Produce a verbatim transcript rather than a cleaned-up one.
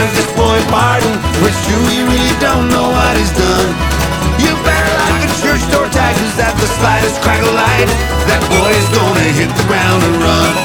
grant this boy pardon, but it's true, you really don't know what he's done. You better lock the church door tight, 'cause at the slightest crack of light, that boy is gonna hit the ground and run.